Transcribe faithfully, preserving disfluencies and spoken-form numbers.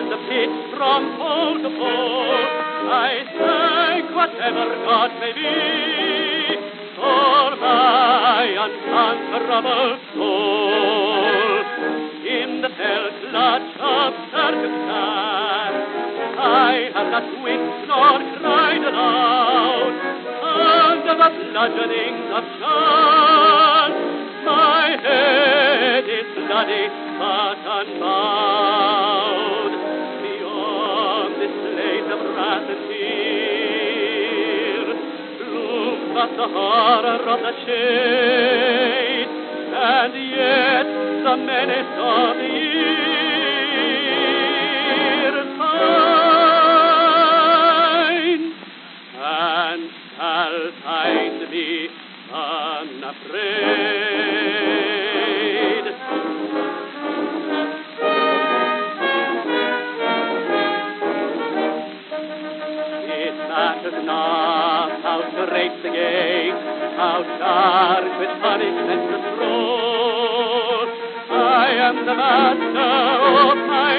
and the pit from pole to pole. I thank whatever God may be for my unconquerable soul. In the fell clutch of circumstance, I have not winced nor cried aloud. Under the bludgeonings of chance, my head is bloody but unbowed. Beyond this place of wrath and fear, looms but the horror of the chase, and yet the menace of the year finds and shall find me unafraid. It matters not how strait the gate, how dark with punishment the scroll. I am the master of my